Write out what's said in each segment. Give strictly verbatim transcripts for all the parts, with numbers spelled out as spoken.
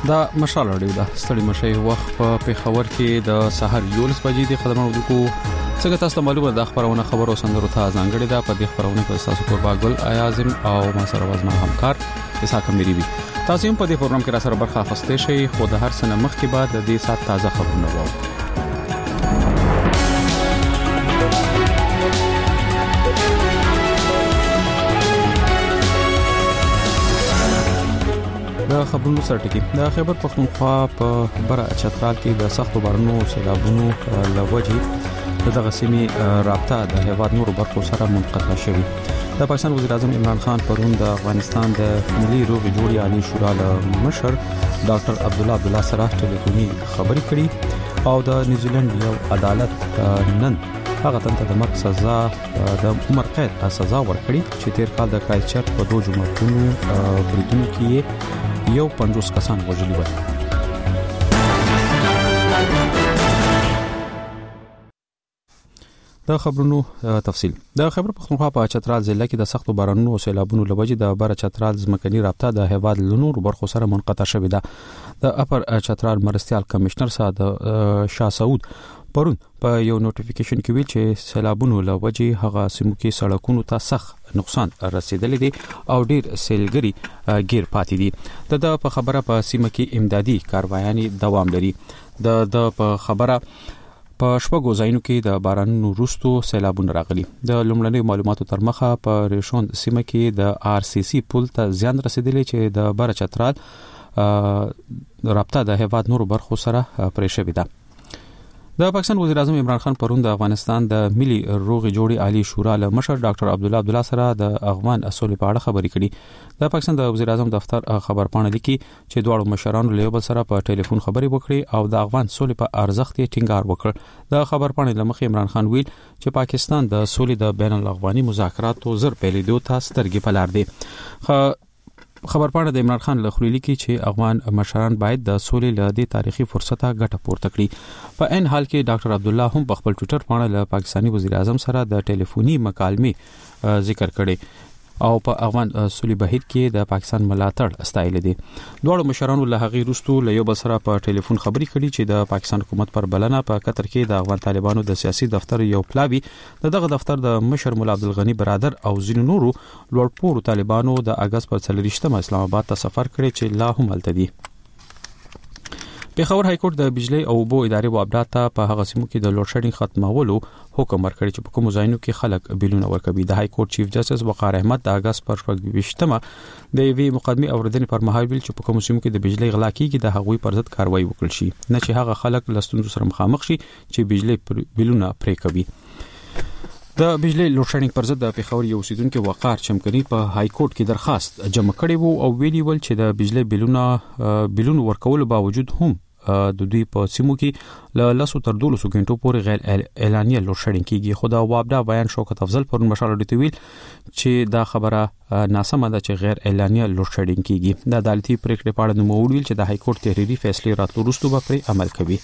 دا مشال اړیو دا ستړي مشي وخت په پیښور کې د سحر یولس بجې د خدماتو کو څنګه تاسو معلومه د خبرونه خبرو سندرو ته ځانګړي دا په دې خبرونه په تاسو پر باغل اعظم او ما سره وزما همکار اسحاق مری وي تاسو هم په دې پروګرام کې را سره برخه اخیستئ شئ خو د هر سنه مخکې بعد د دې سات تازه خبرونه وو د خبرونو سرټکی د خیبر پختونخوا په بره چترال کې د سختو بارانو او سیلابونو لوجې دغه سیمې رابطه د هیواد نورو برخو سره منقطع شوه. د پاکستان وزیر اعظم عمران خان پرون د افغانستان د ملي روغې جوړې عالی شورا له مشر ډاکټر عبدالله عبدالله سره ټلیفوني خبرې کړې او د نیوزیلند یو عدالت نن هغه ته د مرګ سزا د عمر قید سزا ورکړي چې تیر کال د کرایسټ چرچ په دوه جمعتونو بریټونو کې یو پنځوس کسان وژلي و. د خبرونو تفصیل د خبر پختونخوا په چترال ضلع کې د سختو بارانونو او سیلابونو لوجې د بره چترال ځمکني رابطه د هیواد لنور برخو سره منقطع شوې ده. د اپر چترال مرستيال کمشنر صاحب شاه سعود پرون په یو نوټیفیکیشن کې ویل چې سیلابونو لوجې هغه سیمو کې سړکونو ته سخت نقصان رسیدلی دی او ډیر سیلګری غیر پاتې دي. د په خبره په سیمه کې امدادي کاروایانې دوام لري. د د په خبره په شپږو ځایونو کې د بارانونو وروسته سیلابونه راغلي. د لومړنیو معلوماتو تر مخه په ریشون سیمه کې د آر سی سی پل ته زیان رسیدلی چې د بره چترال رابطه د هیواد نورو برخو سره پرې شوې ده. د پاکستان وزیر اعظم عمران خان پرون د افغانستان د ملي روغې جوړې عالی شورا له مشر ډاکټر عبدالله عبدالله سره د افغان اصول په اړه خبرې کړې. د پاکستان د وزیر اعظم دفتر خبرپاڼه لیکي چې دواړو مشرانو له بل سره په ټلیفون خبرې وکړې او د افغان سولې په ارزښت یې ټینګار وکړ. د خبرپاڼې لمخې عمران خان ویل چې پاکستان د سولې د بین الافغاني مذاکراتو زر پیلېدو ته سترګې په لار دي. خبرپاڼه د عمران خان له خلیلی کې چې افغان مشران باید د سولې له دې تاریخي فرصته ګټه پورته کړي. په ان حال کې ډاکټر عبدالله هم په خپل ټوئیټر باندې له پاکستاني وزیر اعظم سره د ټلیفوني مکالمې ذکر کړي او په افغان سولې بهیر کې د پاکستان ملاتړ استایل دي. دوه مشرانو له هغه وروسته له یو بل سره په ټلیفون خبرې کړي چې د پاکستان حکومت پر بلنه په قطر کې د افغان طالبانو د سیاسي دفتر یو پلاوی دغه دفتر د مشر مولا عبدالغنی برادر او ځینو نورو لوړپوړو طالبانو د اگست پر څلورشتمه اسلام آباد ته سفر کړي چې لا هم هلته دي. پیښور های کورټ د بجلی او اوبو ادارې وابډات ته په هغه سیمو کې د لوډ شیډینګ ختمولو حکم ورکړی چې په کوم ځایونو کې خلک بیلونه ورکوي. د های کورټ چیف جسټس وقار احمد د اگست پر شپږمه د وی مقدمه اوریدنې پر مهال ویل چې په کوم سیمو کې د بجلی غلا کیږي د هغوی پر ضد کاروایی وکړي شي نه چې هغه خلک لستون سره مخامخ شي چې بجلی بیلونه پرې کوي. د بجلی لوډ شیډینګ پر ضد د پیښور یو اوسیدونکو وقار چمکني په های کورټ کې درخواست جمع کړی وو او ویلي ول چې د بجلی بیلونه بیلونه ورکول باوجود هم د دوی په سیمو کې له لاسو تر دولسو غنټو پورې غیر اعلانیه لوډ شیډینګ کیږي. خو دا وابډا بیان شوکت افضل پر مشال ډیټ ویل چې دا خبره ناسمه ده چې غیر اعلانیه لوډ شیډینګ کیږي. د عدالتي پریکړې په اړه نو ویل چې د های کورټ تحریری فیصله راتلو وروسته به پرې عمل کوي.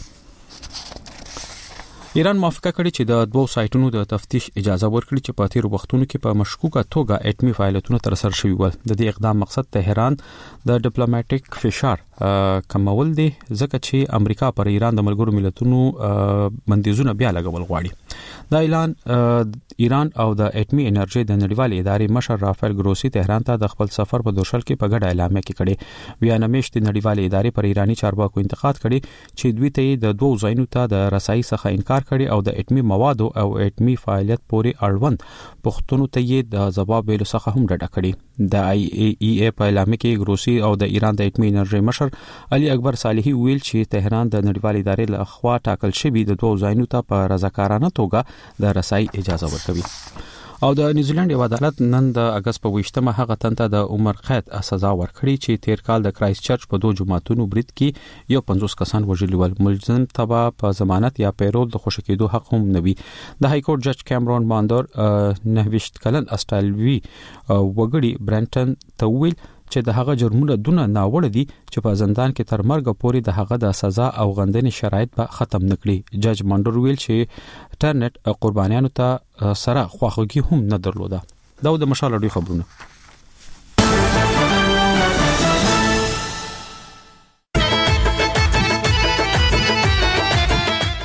ایران موافقه کړې چې د دوه سایټونو د تفتیش اجازه ورکړي چې په تیر وختونو کې په مشکوکه توګه اټمی فعالیتونه تر سره شوي ول. د دې اقدام مقصد تهران د ډیپلوماټیک فشار کمول دی ځکه چې امریکا پر ایران د ملګرو ملتونو بندیزونه بیا لګول غواړي. دا اعلان ایران او د اټمی انرژي د نړیوالې ادارې مشر رافایل ګروسی تهران ته د خپل سفر په دوشل کې په ګډه اعلامیه کې کړي. ویانا میشت نړیوالې ادارې پر ایرانی چارواکو انتقاد کړي چې دوی ته د دوه ځایونو ته د رسایي څخه انکار کړي او د اټمی موادو او اټمی فعالیت پورې اړوند پښتنو ته یې د جواب ویلو څخه هم ډډه کړې. د آی ای ای په اعلامیه کې ګروسی او د ایران د اټمی انرژي مشر علي اکبر صالحي ویل چې تهران د نړیوالې ادارې له خوا ټاکل شوی د دوه ځایونو ته په رضاکارانه توګه د رسایي اجازه ورکوي. او د نیوزیلند یو عدالت نن د اگست په ویشتمه هغه تنته د عمر قید سزا ورکړي چې تیر کال د کرایسټ چرچ په دوه جمعتونو برید کې یو پنځوس کسان وژلي ول. ملزم تبا په ضمانت یا پیرول د خوشی کېدو حق هم نه وي. د های کورټ جج کیمرون ماندور نهویشت کلن استرالوي وګړي برانټن ته ویل چې د هغه جرمونه دونه ناوړه دي چې په زندان کې تر مرګ پورې د هغه د سزا او غندنې شرایط به ختم نکړي. جج ماندور ویل چې ټرنټ قربانیانو ته سره خواخوږي هم نه درلوده. دا د مشال اړوي خبرونه.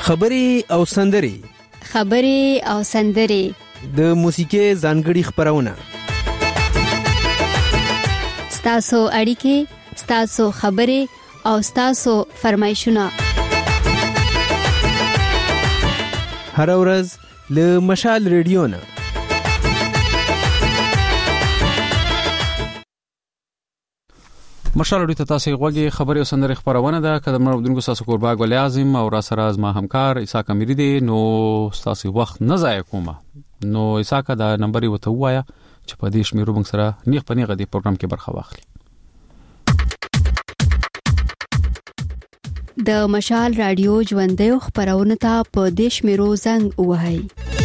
خبري او سندري خبري او سندري د موسیقي ځانګړي خبرونه ستاسو اړیکې ستاسو خبري او ستاسو فرمایشونه هر ورځ له مشال ریډیو نه مشال ډیټا تاسو غوږی خبري او سندري خبرونه ده کله مرو دونکو تاسو قربا ګل اعظم او را سره از ما همکار عیسی کمیری دي نو تاسو وخت نه ضایع کومه نو عیسی کا دا نمبر یې وته وایا چې په دې شمیرو موږ سره نیغ پنیغه دی پروګرام کې برخه واخلي د مشال رادیو ژوندې خبرونه ته په دیش میرو زنګ وهاي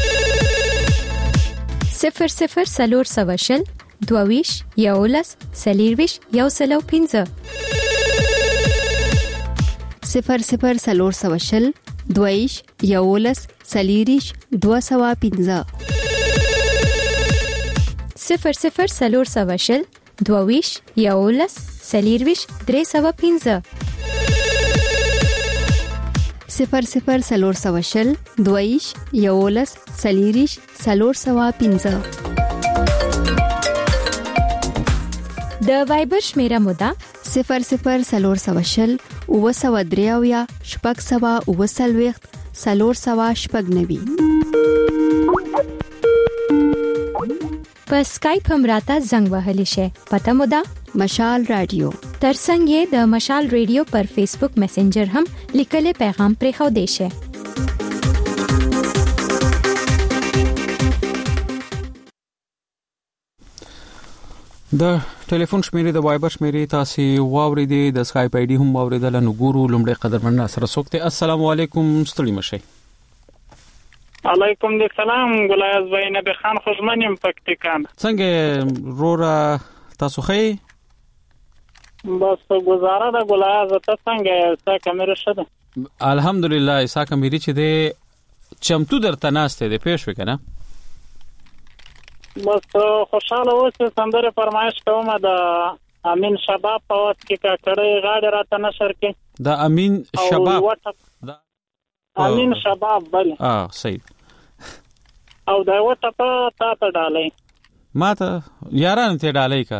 صفر صفر سلور سواشل دوویش یولس سلیرویش یو سلو پینزه صفر صفر سلور سواشل دوویش یولس سلیریش دو سوا پینزه صفر صفر سلور سواشل دوویش یولس سلیرویش درې سوا پینزه صفر صفر سلور سواشل دویش یولس سلیریش سلور سوا پینزه د وایبر شمیره مودا صفر صفر سلور سواشل او سوا دریاویا شپږ سوا او سلويخت سلور سوا شپږ نوي په اسکایپ هم راته زنګ وهلی شي پته مودا مشال رادیو ترڅنګ یې د مشال ریډیو پر فیسبوک میسنجر هم لیکل پیغام پرې خو دی شي د ټلیفون شمیرې د وایبر شمیرې تاسو واوریدي د اسکایپ آی ډي هم واوریدل نو ګورو لومړی قدرمن سره سوکته السلام علیکم ستړي مشه علیکم السلام ګلایز بینه خان خوشمنیم پکتیکان څنګه رورا تاسو خې بس گزاره ده ګلایز ته څنګه ستا کمره شته الحمدلله اسا کمیری چې ده چمتو درته ناشته ده پېښ وکنه بس خوشاله اوسه سندره فرمایش کوم د امین شباب په وخت کې کړه غاډه راته نشر کې د امین شباب د امین شباب بل اه صحیح او دا وته په تا ته ډالې ماته یاران ته ډالې کا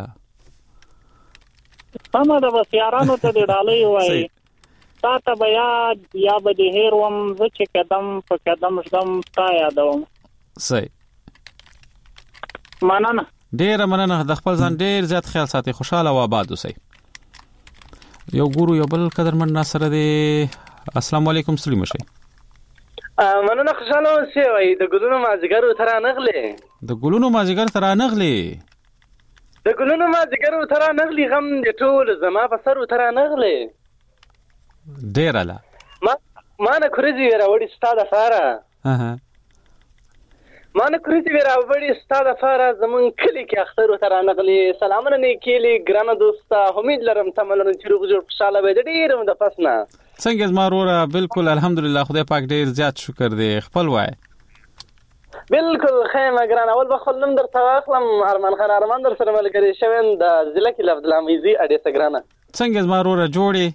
سمه ده بس یارانو ته ډالې وای تا ته بیا یا به د هیروم چې قدم په قدم شدم تا یادوم صحیح مننه ډیر مننه د خپل ځان ډیر زیات خیال ساتي خوشاله او آباد اوسئ یو ګورو یو بل قدرمن ناصر دی السلام علیکم سلیم شي مننه خوشاله اوسئ وای د ګلونو مازیګر تر نغلې د ګلونو مازیګر تر نغلې د ګلونو مازیګر تر نغلې غم د ټول زما په سر تر نغلې ډیر اله ما ما نه خورځي راوړی ستاده فاره ها ما نه خورځي راوړی ستاده فاره زمون کلی کې اختر تر نغلې سلامونه نه کېلي ګرانه دوستا امید لرم تمنه چې روغ جوړ خوشاله وي ډیر د پسنه څنګه زما وروره بالکل الحمدلله خدای پاک ډیر زیات شکر دی خپل وای بالکل خیمه ګرانه اول بخل نم در تواخلم ارمان خان ارمان در سره ملګری شوین د ضلع کې لفظ لاميزي اډه سګرانه څنګه زما وروره جوړي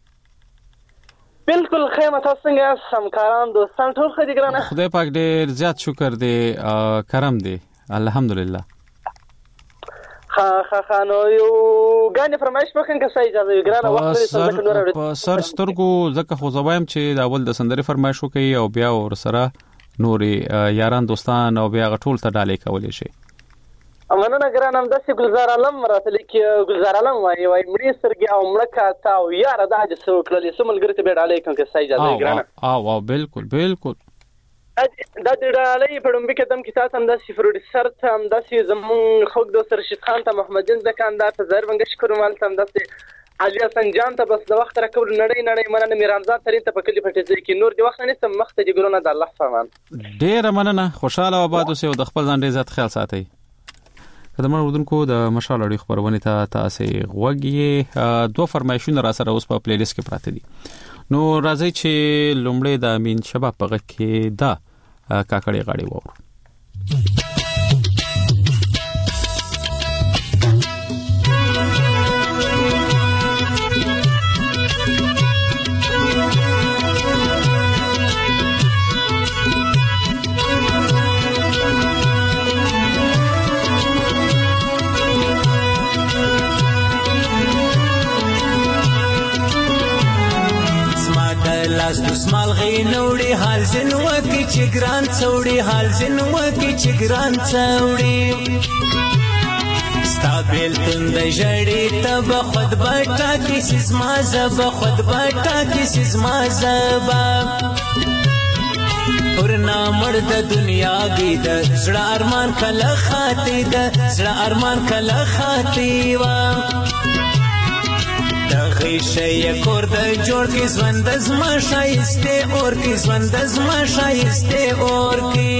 بالکل خیمه تاسو څنګه همکاران دوستان ټول خدای ګرانه خدای پاک ډیر زیات شکر دی کرم دی الحمدلله خا خا خانو یو غانې فرمایش وکړم که صحیح اجازه وي ګرانه وخت لري په سر سترګو ځکه خو زوایم چې د اول د سندري فرمایش وکي او بیا ور سره نوري یاران دوستان او بیا غټول ته ډالې کولې شي مننه ګرانه هم داسې ګلزار علم راته لیکي ګلزار علم وایي وایي مړې سترګې او مړه کاته او یاره دا چې څه وکړلې څه ملګري ته بیا ډالۍ کړم که صحیح اجازه وي ګرانه او او بالکل بالکل دا د ډالۍ په ډومبي قدم کې تاسو هم داسې پروډوسر ته هم داسې زمون خوږ دوست رشید خان ته محمد جن دکاندار ته زهر بنګ شکر مال ته هم داسې علي حسن جان ته بس د وخت راکول نړۍ نړۍ مننه میرانزاد ترین ته په کلی پټې ځای کې نور دی وخت نه سم مخ ته دی ګلونه د الله فرمان ډیر مننه خوشاله او آباد اوسئ او د خپل ځان ډیر زیات خیال ساتئ قدمر ودونکو د مشال اړي خبرونه ته تاسو غوږی دوه فرمایشونه را سره اوس په پلی لیست کې پراته دي نو راځي چې لومړی د امین شباب په غږ کې دا کاکړې غاړي وور هغې نوړي حال زین وکي چې ګران څوړي حال زین وکي چې ګران څوړي ستا بیلتون د ژړې ته به خود به ټاکي چې زما زبه خود به ټاکي چې زما زبه پر نامړ د دنیا گی د زړه ارمان کله خاطی د زړه ارمان کله خاطی و دغه شی کور د جوړ کی ژوند زما شایسته اور کی ژوند زما شایسته اور کی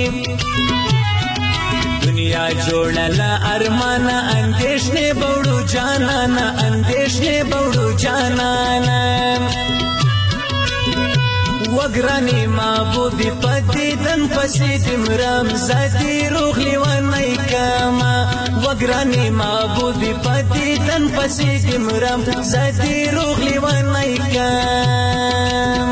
دنیا جوړله ارمان اندیشنه بوړو جانانا اندیشنه بوړو جانانا وګرانی معبودی پدیدن پسې دمرام زادی روغلی ونای کما وګرانی معبودی پدیدن پسې دمرام زادی روغلی ونای کما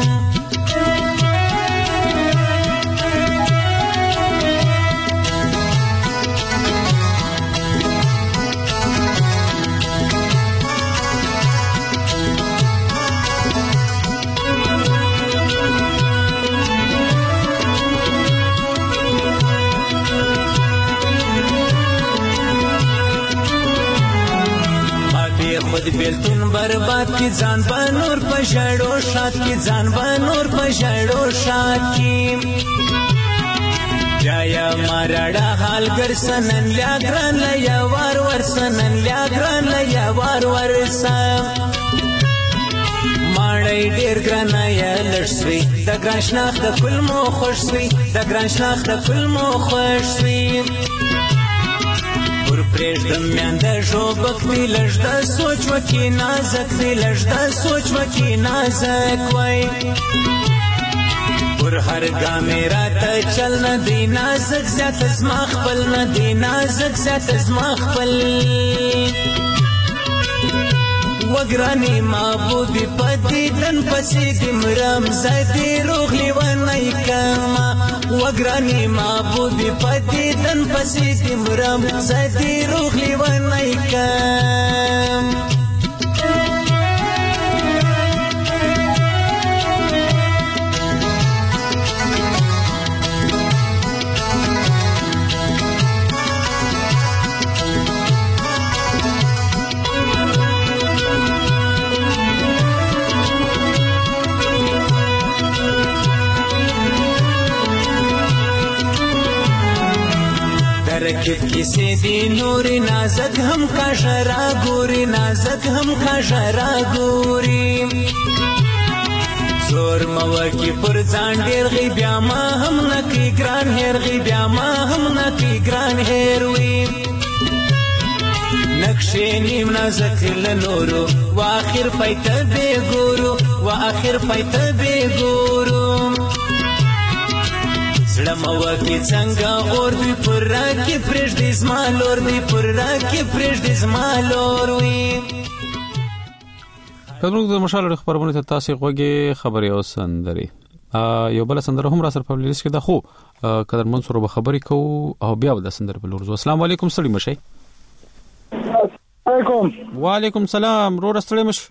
خود بیلتون برباد کی ځان بنور پښړو شات کی ځان بنور پښړو شات کی جایا مارړه حال ګر سنن لیا ګران لیا وار ور سنن لیا ګران لیا وار ور سم ماړی ډیر ګران یا لړسوي د ګران شناخ د کلمو خوش سوي د ګران شناخ د کلمو خوش سوي پر پرېږدم میانده ژوبک وي لږ د سوچ وکي نازک وي لږ د سوچ وکي نازک وی پر هر ګامې راته چل نه دی نازک زیات زما خپل نه دی نازک زیات زما خپل وګرانی معبودی پدیدن پسې دمرام زادی روغلی ونای کما وګرانی معبودی پدیدن پسې دمرام زادی روغلی ونای کما رکب کسی دی نوری نازک هم کا شرا گوری نازک هم کا شرا گوری زور موکی پر ځان ډیر غي بیا ما هم نکی ګران هیر غي بیا ما هم نکی ګران هیر وی نقشې نیم نازک لنورو واخر پایت به ګورو واخر پایت به ګورو زړه موکی څنګه اور دی پر راکې پرېږدې زما لور دی پر راکې پرېږدې زما لور وي پدموږ د مشال خبرونه ته تاسو غوږی خبري او سندري یو بل سندره هم را سره په لیست کې ده خو قدر منصور به خبري کو او بیا د سندره په لور السلام علیکم سړي مشي علیکم وعلیکم السلام رو رستړی مش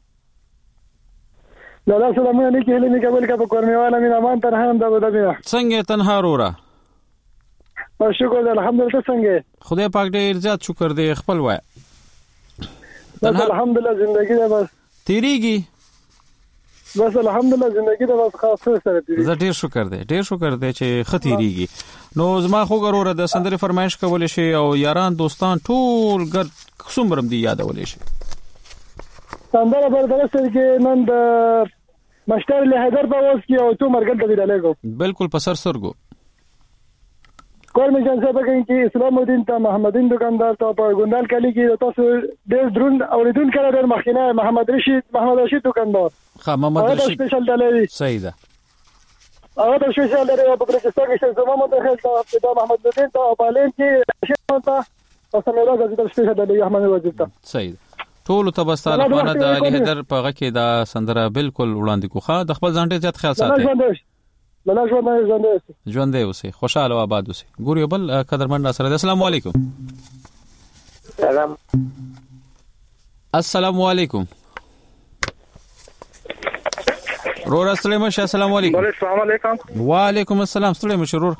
لاله سلامونه لیکي هلي می قبول کا په کورمیواله مين امان ترحم د ودبیا څنګه تنها رورا شکر الحمدلله څنګه خدای پاک ډیر زیات شکر دی خپل وای الحمدلله زندگی ده بس تیریږي بس الحمدلله زندگی ده بس خاص سره تیریږي زه ډیر شکر دی ډیر شکر دی چې ختیریږي نو زما خو غروره د سندره فرمایش کول شي او یاران دوستان ټول ګر څومره دی یادول شي سندره بر درسته کې نن د مشتر له حیدر په واس کې او تو مرګل د ویلګو بالکل په سر سرګو کور می جان صاحب کې اسلام الدین ته محمدین دکاندار ته په ګوندال کلی کې تاسو ډېر درون اوریدون کړه ډېر مخینه محمد رشید محمد رشید دکاندار ها محمد رشید سپیشل دلوي صحیح ده او د سپیشل دلوي په بلوچستان کې زما متخیل ته محمد الدین ته بالین کې شته ته تاسو نه راځي د سپیشل دلوي احمد وزیر ته صحیح ټول ته بس تعالی خانه د علي حیدر په غږ کې دا سندره بالکل وړاندې کوخه د خپل ځان ډېر زیات خیال ساتي لاله ژوند ژوند ژوند دی اوسه خوشاله او آباد اوسه ګوري بل قدرمن سره السلام علیکم سلام السلام علیکم رور السلام علیکم. السلام علیکم. السلام علیکم. وعلیکم السلام. ستړي مشرور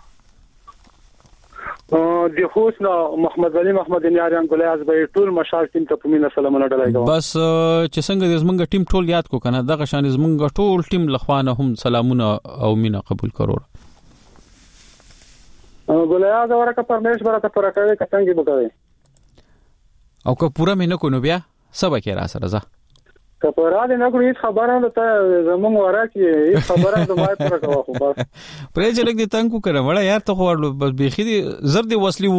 د خوست نو محمد علي محمد نیاریان ګلیاز به ټول مشال ټیم ته په مینه سلامونه ډلای کوم. بس چې څنګه د زمونږ ټیم ټول یاد کو کنه دغه شان زمونږ ټول ټیم لخوانه هم سلامونه او مینه قبول کړو. ګلیاز ورکه پرمیش برته پرکوي کڅنګي بوکوي او که پورا مینه کو نو بیا سبا کې را سره ځه کپرا دې نه کړی خبره ده ته زمونږ ورکه هیڅ خبره ده ما پر کوه خو بس پرې چې لګ دې تنګ کو کړه وړا یار ته خو بس بيخي دې زر دې وسلی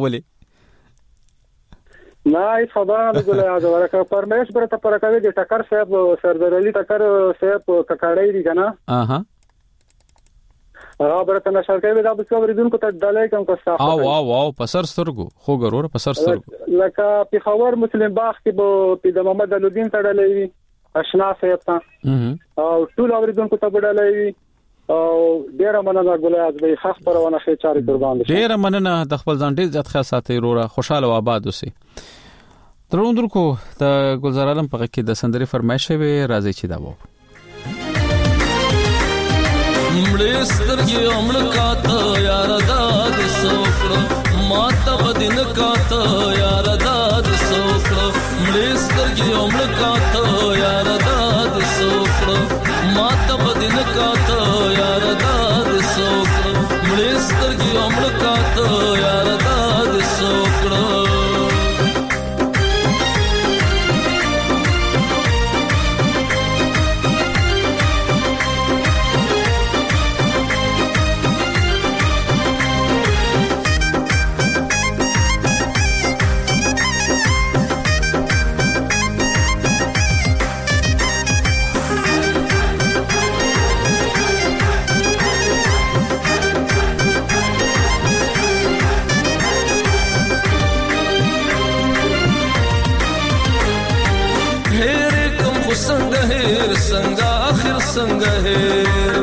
ورزولې نه هیڅ خبره نه ګلیاز ورکه پرمیش برته پرکوي د ټکر صاحب سردار علي ټکر صاحب ککاړی دي کنه اها هغه برته نشل کوي دا به څوریدونکو ته ډالای کوم کو صاحب او او او پسر سترګو خو ګرور پسر سترګو لکه په خبر مسلم باغ کې به په د محمد علودین تړلې آشنا صاحب ته او ټول اوریدونکو ته ډالای او ډیر مننه ګلیاز به خاص پرونه شي چاري قربان دي. ډیر مننه د خپل ځان ډیر ځات خاص ساتي روره خوشاله او آباد اوسئ. تروندر کو د ګلزار عالم په کې د سندري فرمایش وي راځي چې دا وو مړې سترګې امړ کاته یار داد سوکړه ماته بدین کاته یار داد سوکړه مړې سترګې امړ کاته یار داد سوکړه ماته بدین کاته یار داد سوکړه مړې سترګې امړ کاته یار داد سوکړه څنګه اخر څنګه هیر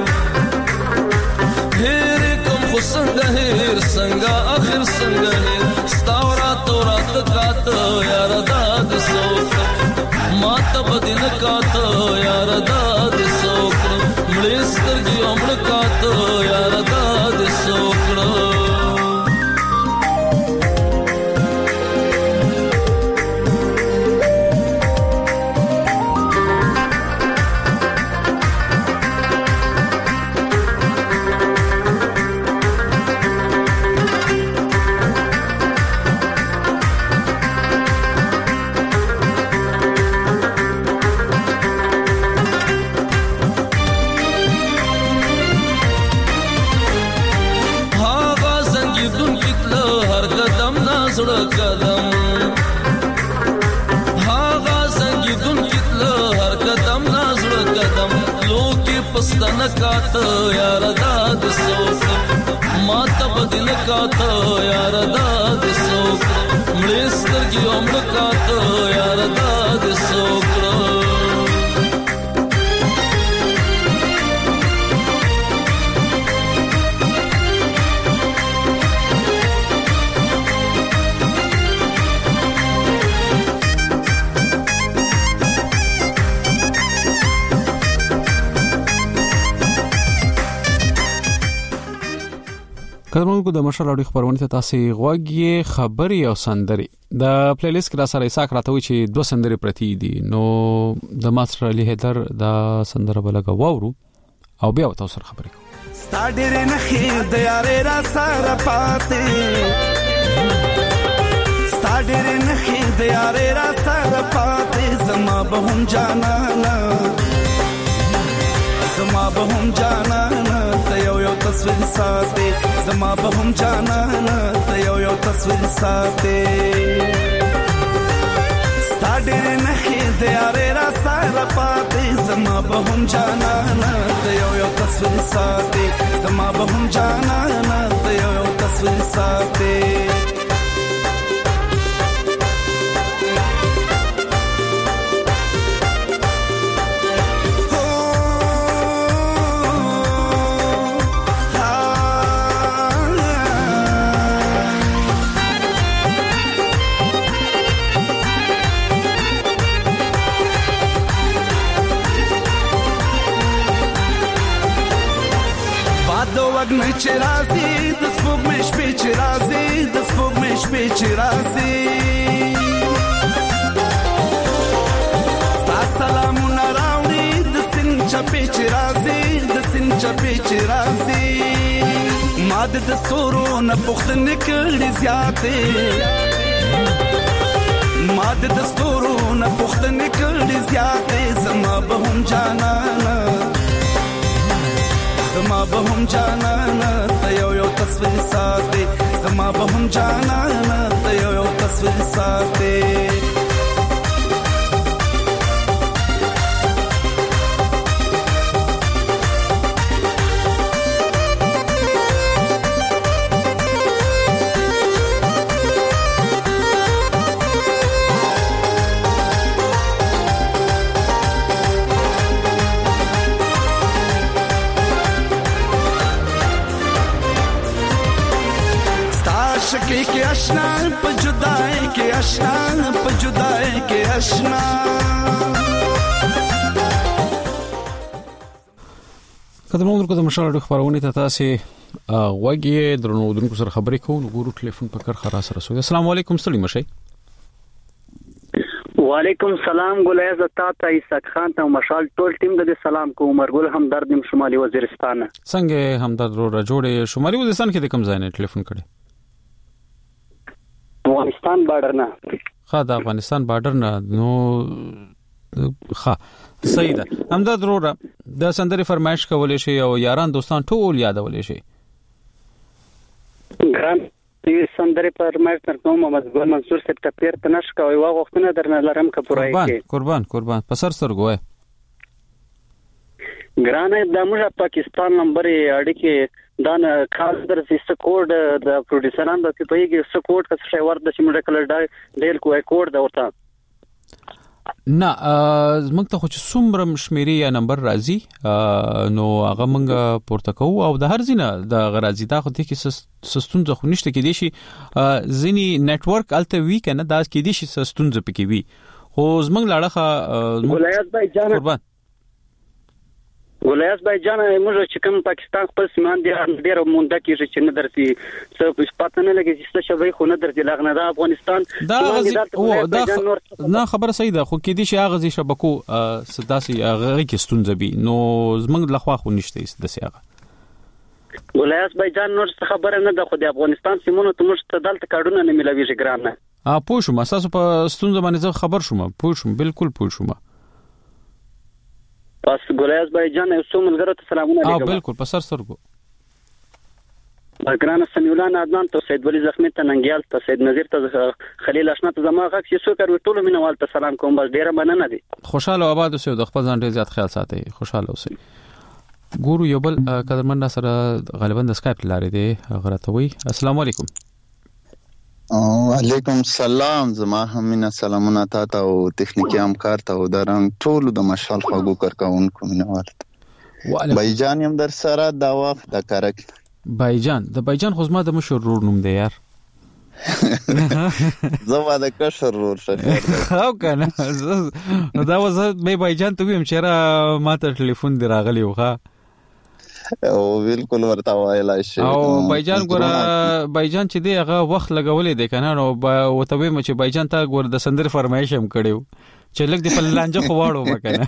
هیر کوم خو څنګه هیر څنګه اخر څنګه هیر ستاورا تورات کاته یار داد سوک ماته بدین کاته یار داد سوک مړې سترګې امړ کاته یار داد سوک پستانه کاته یار داد سوک ماته بدین کاته یار داد سوک مړې سترګې امړ کاته یار داد سوک کله د مشال اړیخ خبرونه ته تاسو غوږی خبري او سندري د پلی لیست کې را سره ایسا کراته وي چې دوه سندري پرتی دي نو د ماستر علي حیدر دا سندره بلګه وورو او بیا تاسو سره خبرې کوم. ستادر نه خې د یارې را سره پاتې ستادر نه خې د یارې را سره پاتې زما به هم جانانا زما به هم جانانا ته یو یو تصویر ساتي زما به هم جانانا ته یو یو تصویر ساتي ستادر نه خې د یارې را سره پاتې زما به هم جانانا ته یو یو تصویر ساتي زما به هم جانانا ته یو یو تصویر ساتي د وګن چې راځي د سپوږمۍ شپې چې راځي د سپوږمۍ شپې چې راځي سلامونه راوړي د سین چپې چې راځي د سین چپې چې راځي ما د ستورو نه پوښتنه کړې زیاتې ما د ستورو نه پوښتنه کړې زیاتې زما به هم جانانه زما به هم جانانه ته یو یو تصویر ساتي زما به هم جانانه ته یو یو تصویر ساتي شکی کې آشنا په جدای کې آشنا په جدای کې آشنا قدرمن درکو د مشال اړه خبرونه ته تاسو غوږی درنو درنو سره خبرې کوو ګورو ټلیفون په کار خلاص رسول السلام علیکم ستړي مشي وعلیکم السلام ګلایز تا ته عیساق خان ته مشال ټول ټیم د سلام کو عمر ګل همدرد شمالي وزیرستان څنګه همدرد رو جوړې شمالي وزیرستان کې د کوم ځای نه ټلیفون کړي افغانستان بارډر نه ها د افغانستان بارډر نه نو ها صحیح ده همدا ضروره د سندري فرمایش کولې شي او یاران دوستان ټول یادولې شي ګران دې سندري فرمایش تر کوم محمد ګل منصور صاحب ته پیر تنش کوي واغ وختونه درنه لرم کپورای کې قربان قربان پسر سر ګوي ګران د موږ پاکستان نمبر اړیکې دا نه خاص درسي سکوډ د پروډوسران د پیږي سکوډ څه شی ورته چې موږ کله ډیل کوی کوډ دا ورته نه موږ ته خو چې څومره شمیرې یا نمبر راځي نو هغه موږ پورته کوو او د هر ځینه د غراضی دا خو د کې سستونځ خو نشته کې دي شي ځینی نتورک الته وی کنه دا کې دي شي سستونځ پکې وی خو زمنګ لاړه ولایت بای جان قربان ولایت بای جان موږ چې کوم پاکستان خپل سیمان دي ډیر مونږ کېږي چې نه درسي څه پاتې نه لګي چې څه شوی خو نه درځي لغنه د افغانستان دا نه خبره صحیح ده خو کې دي چې هغه زی شبکو سداسي هغه کې ستونزه بي نو زمنګ لخوا خو نشته د سیاغه ولایت بای جان نور څه خبره نه ده خو د افغانستان سیمونو ته موږ ته دلته کارونه نه ملويږي ګران نه ا پوه شوم اساس په ستونزه باندې خبر شوم پوه شوم بالکل پوه شوم پس ګلایز بای جان یو څو ملګرو ته سلامونه علیکم اه بالکل په سر سرګو ګران سمیولان عدنان ته سید ولی زخمی ته ننګیال ته سید نذیر ته خلیل آشنا ته زما غږ چې څو کړو ټول مینوال ته سلام کوم بس ډیره مننه دي خوشاله آباد اوسئ د خپل ځان ډیر زیات خیال ساتئ خوشاله اوسئ ګورو یو بل قدرمن سره غالبا د سکایپ لارې دی غراتوي السلام علیکم وعلیکم السلام زما همینه سلامونه تاسو او تخنیکی همکار ته او درن ټول د مشال خواګو کارکونکو مینوال بایجان هم در سره دا وخت د کارک بایجان د بایجان خو زما د مشر رور نوم دی یار زما د کشر رور شته او کنه دا وځه مې بایجان ته ویم چې را ماته ټلیفون دی راغلی وخه او بالکل ورته وایلای شي او بایجان ګور بایجان چې دی هغه وخت لګولې دی کنه نو وته ویم چې بایجان ته ګور د سندر فرمایش هم کړیو چې لګ دی په لانجه خو واړو مکنه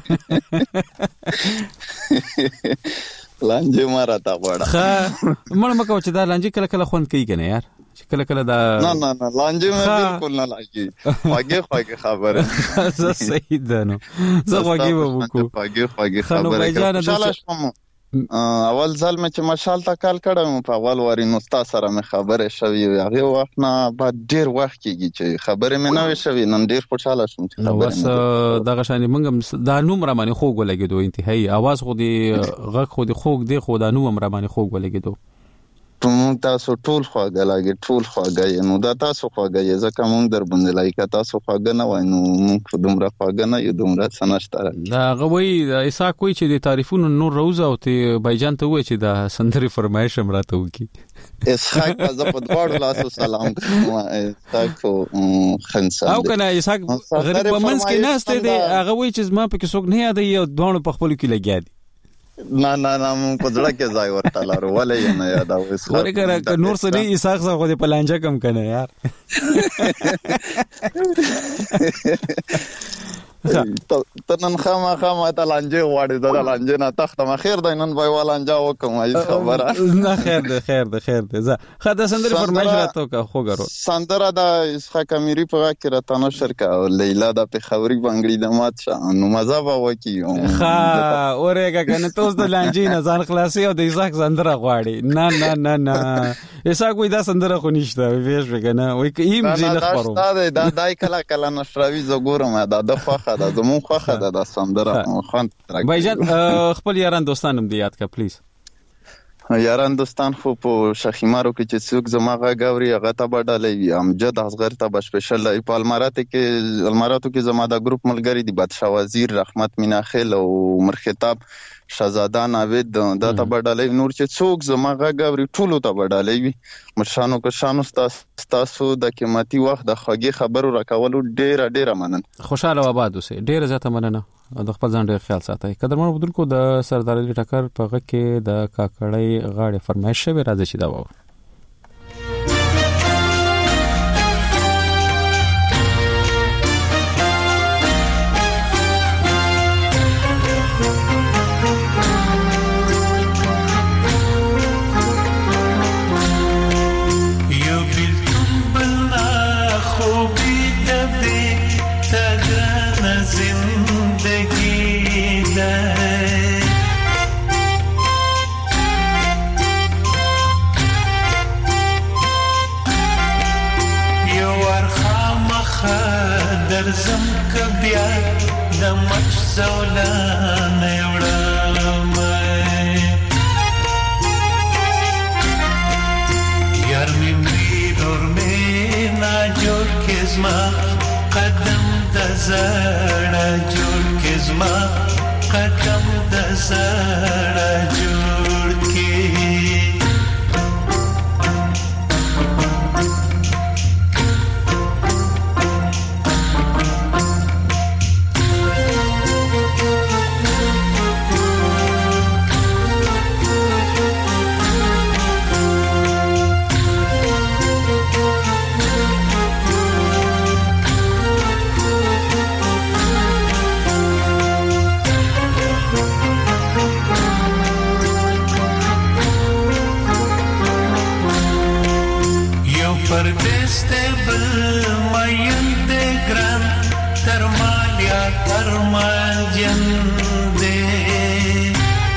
لانجه مارا تا وړه مړ مکو چې دا لانجه کله کله خوند کوي کنه یار چې کله کله دا نه نه نه لانجه مې بالکل نه لګي واګه واګه خبره زه صحیح ده نو زه واګه وکړو واګه واګه خبره اول ځل مې چې مشال تا کال کړم په اول واري نو تاسو سره مې خبره شوې هغه وخت نه بعد ډیر وخت کېږي چې خبره مې نه وشوي نن ډیر خوشاله شوم چې خبره بس دا غشانې موږ دا نوم را باندې خوګ ولګېدو انتهایی आवाज خو دې غږ خو دې خوګ دې خو دا نوم را باندې خوګ ولګېدو موږ تاسو ټول خواږه لاګي ټول خواږه نو دا تاسو خواږه یې ځکه موږ در باندې لایکه تاسو خواږه نه وای نو موږ دومره خواږه نه یو دومره سنشتره دا غوي ایسا کوئی چې د تعریفونو نور روزه او ته بایجان ته وای چې دا سندري فرمایش هم راته وکي اسحاق په دواړو لاسو سلام کوم تاسو خنسا او کنه اسحاق غریب ومنس کې نهسته دی هغه وای چې ما په کې څوک نه یاد یو دوه په خپل کې لګیا دي نه نه نه مون په ځړه کې ځای ورته لارو ولې نه یاد او اسلام ورګه نور څه نه اساق څه خو دې پلانجا کم کنه یار ته نن خامہ خامہ ته لانجه واړې د لانجه نه تخت ما خیر د نن وای ولانجا وکم ای خبره نه خیر ده خیر ده خیر ده زه خاطر سندره فرمایش راته کا خو غرو سندره د اسحاق امیری په واکه را تنو شرکا او لیلا د په خوري بنگړي د مات شه نو مزه به وکی ها اورګه کنه توس د لانجه نه ځان خلاصي او د اسحاق سندره غواړي نه نه نه نه اسحاق وای دا سندره خو نشته ویش وکنه وای کیم زینه خبرو دا دای کلا کلا نشراوی زګورم دا د خوخه دا زمون خوخه دا د سندره خوان بایجان خپل یاران دوستانم دی یاد کا پلیز یاران دوستان خو په شخیمارو کې چې څوک زما غاوري هغه ته بډالې وي امجد اصغر ته بشپشل په المارات کې الماراتو کې زما د ګروپ ملګری دی بادشاه وزیر رحمت مینا خیل او مرخطاب شهزاده ناوید دا ته بډالې نور چې څوک زما غاوري ټولو ته بډالې وي مرشانو که شانو تاسو د قیمتي وخت د خوږی خبرو راکولو ډیر ډیر منن خوشاله آباد اوسه ډیر زیاته مننه د خپل ځان ډیر خیال ساتئ قدرمن بدونکو د سردار علي ټکر په غږ کې د کاکړۍ غاړې فرمایش شوی راځي چې دا وو درزم کبیا د مچ زولان وړم یار می میرور می نا جوړ کزما قدم د زړه جوړ کزما قدم د زړه جوړ کی پردیس ته بل مین دې ګران ترمالیا ترمال جن دې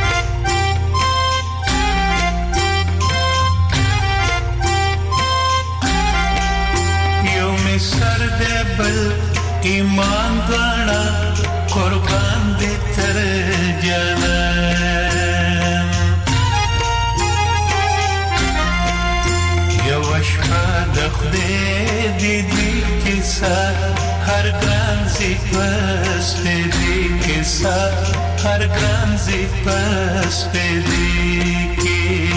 یو می سر دې بل ایمان دواړه قربان دې تر جنم یو شپه د خدای دی دی کیسه هر ګران زی پس دی کیسه هر ګران زی پس دی کی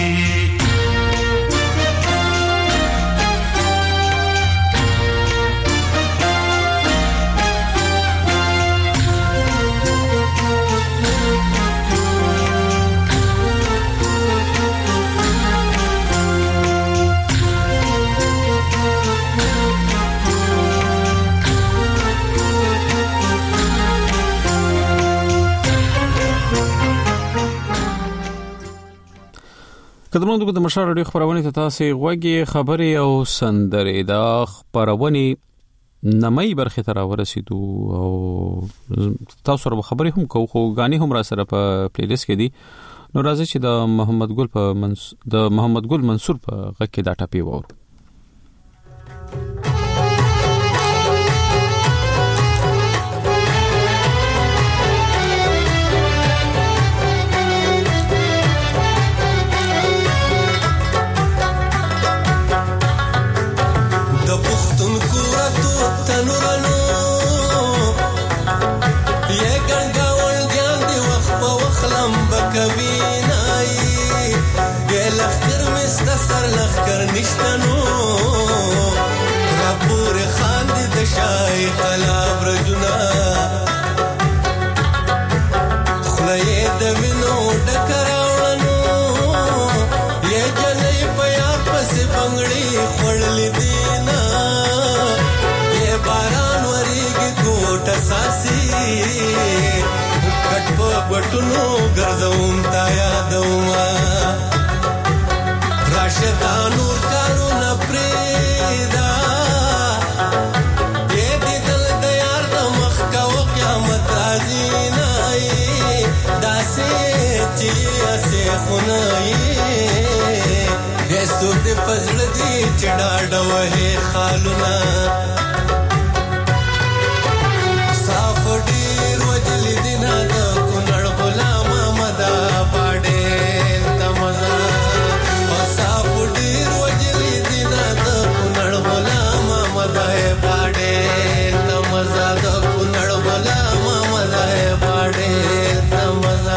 قدرمنو د مشال رادیو خبرونه ته تاسو غوږی خبري او سندري د خبرونی نمای برخه تر ورسېدو او تاسو سره خبري هم کوو خو غاني هم را سره په پلی لیست کې دي نو راځي چې د محمد ګل په منس... د محمد ګل منصور په غږ کې دا ټاپي وور شای قلاب رجنا خلای د وینو خالونو ګرځوم تا یادوما راشدا نور کارونه پریدا دې دې دل د یار د مخ کا او قیامت راځي نه داسې چې اسه خنای هیڅ دې پزړ دې چډاډ وه خالونه صاف ډیر وجل دینا د کونړ غلام مدا پاډې تمزا او صاف ډیر وجل دینا د کونړ غلام مدا پاډې تمزا د کونړ غلام مدا پاډې تمزا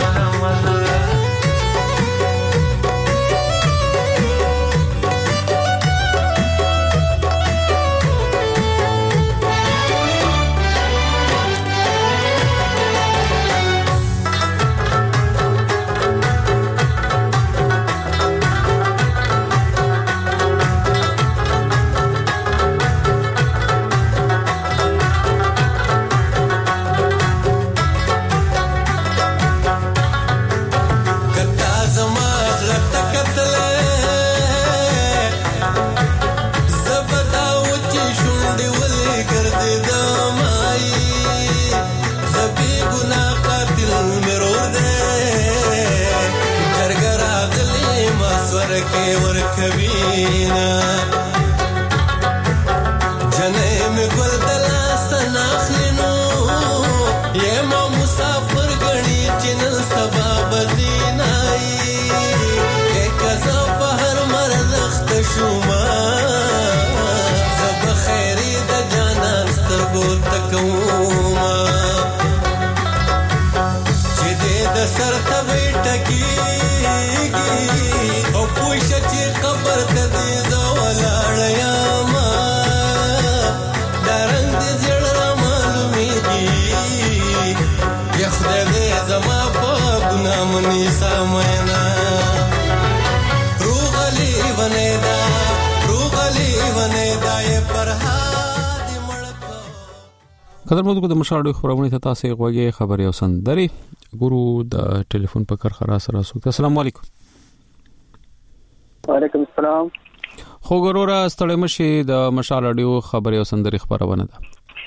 قدر مو د مشاړو خبرونه ته تاسو غوږی خبري او سندري ګورو د ټلیفون په کار خلاص را سو السلام علیکم وعلیکم السلام خو ګورورا ستړی مشي د مشاړو خبري او سندري خبرونه ده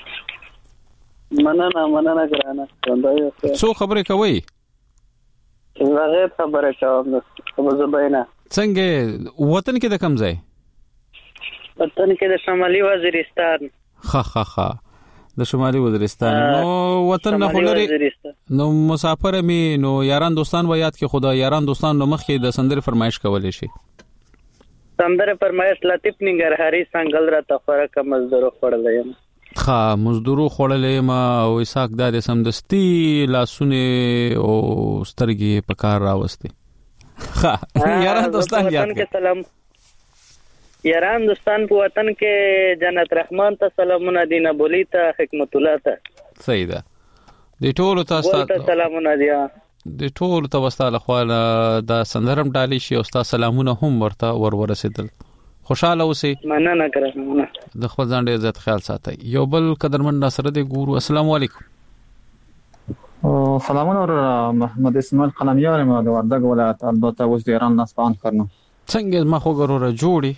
مننه مننه ګرانه څو خبرې کوي زه خبره کوم کوم زبینه څنګه وطن کې د کم ځای وطن کې د شمالي وزیرستان خا خا خا د شمالي وزیرستان نو وطن نه خلري نو مسافر می نو یاران دوستان و یاد کې خدا یاران دوستان نو مخ کې د سندره فرمایش کولې شي سندره فرمایش لطیف ننګرهاري څنګه را تفره کوم مزدور خړلې خا مزدورو خړلې ما او اساق د سمدستي لاسونه او سترګې په کار راوستي خا یاران دوستان یاد کې سلام یاران دوستان په وطن کې جنت رحمان ته سلامونه دینه بولی ته حکمت الله ته صحیح ده د ټولو تاسو ته سلامونه دي د ټولو تاسو له خوا د سندرم ډالي شي او تاسو سلامونه هم ورته ور ورسېدل خوشاله اوسئ مننه کوم د خپل ځان ډیر عزت خیال ساتئ یو بل قدرمن ناصر دې ګورو السلام علیکم سلامونه محمد اسماعیل قلمیار ما د وردګ ولایت البته اوس د ایران نسبان کړنو څنګه ما خو ګوره جوړي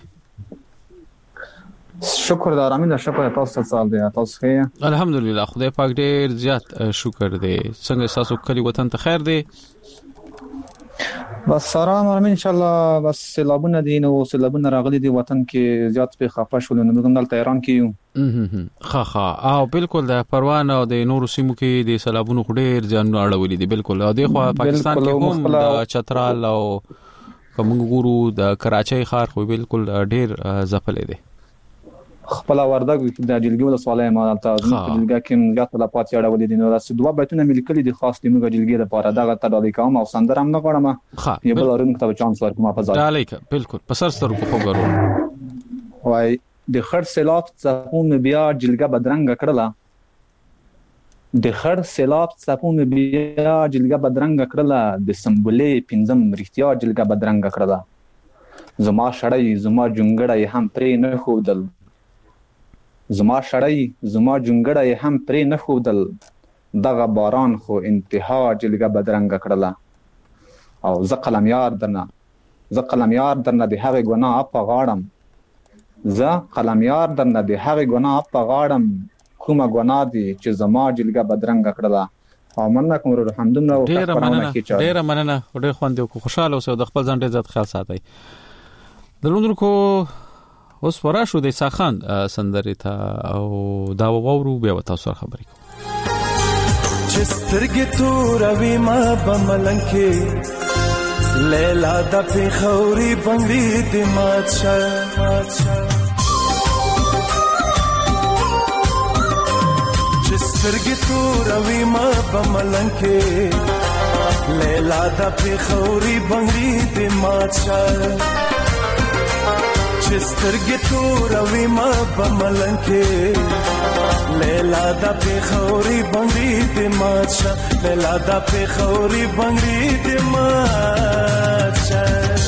شکر د ارامي د شکر تاسو سال دی تاسو ښه الحمدلله خدای پاک ډیر زیات شکر دی څنګه تاسو کلی وطن ته خیر دی بس سلام علیکم ان شاء الله بس سیلابونه دي نو سیلابونه راغلي دي وطن کې زیات په خفه شول نو موږ دلته ایران کې یو خا خا او بالکل د پروان او د نورو سیمو کې د سیلابونو ډیر ځان اړولې دي بالکل او د پاکستان کې هم د چترال او کوم ګورو د کراچۍ ښار خو بالکل ډیر ځپلې دي خپل وردګ د جلګي ول سوالای ما ته د جلګه کې غاټه لا پات یړولې دي نو راس دوه بیتونه ملکلي دي خاص دی موږ جلګي لپاره دغه تدالي کوم او سندر هم نه غواړم یو بل ورن ته چانس ورکوم په ځای دالیک بالکل په سر سر په ګورو وای د خړ سیلاب څپون بیا جلګه بدرنګ کړله د خړ سیلاب څپون بیا جلګه بدرنګ کړله د سمبولې پنځم رښتیا جلګه بدرنګ کړله زما شړای زما جونګړای هم پرې نه خودل زما شړای زما جونګړای هم پرې نه خودل دغه باران خو انتها جلګه بدرنګه کړله او زه قلمیار درنه زه قلمیار درنه د هغې ګناه په غاړم زه قلمیار درنه د هغې ګناه په غاړم کومه ګناه دي چې زما جلګه بدرنګه کړله او مننه کوم ورور همدومره ډېره مننه ډېره مننه ډېر خوند یو خوشاله اوسئ او د خپل ځان ډېر زیات خیال ساتئ. دروندونکو اوس ورا شو د عیسی خان سندرې ته او دا وورو بیا تاسو سره خبرې کوو. چې سترګې توروي ما به ملنګ کې لیلا د پیښوري بنګړي د مات شه چې سترګې توروي ما به ملنګ کې لیلا د پیښوري بنګړي د مات شه چې سترګې توروي ما به ملنګ کې لیلا د پیښوري بنګړي د مات شه لیلا د پیښوري بنګړي د مات شه.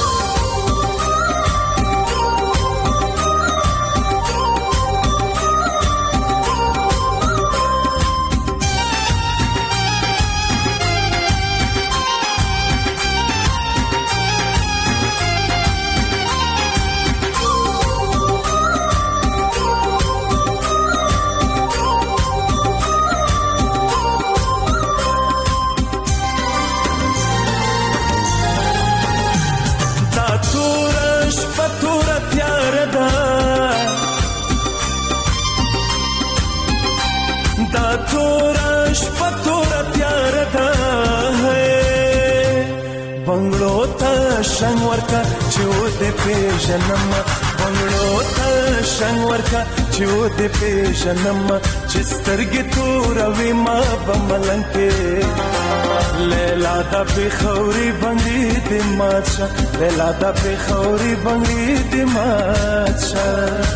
شنگ ورکا چو دے پیژنم بنگلو تا شنگ ورکا چو دے پیژنم چسترگی توروی ما بملنگ کے لیلا دا پیخوری بنگی دی مات شا لیلا دا پیخوری بنگی دی مات شا.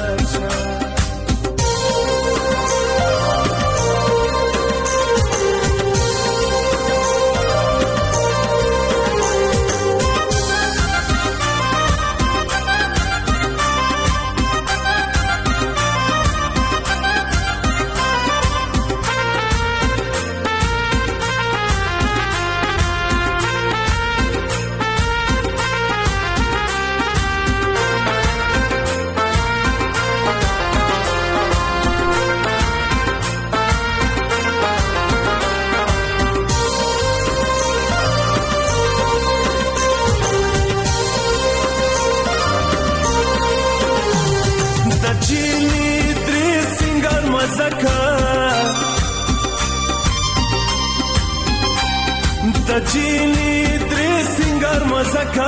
تجینی دری سنگر مزکا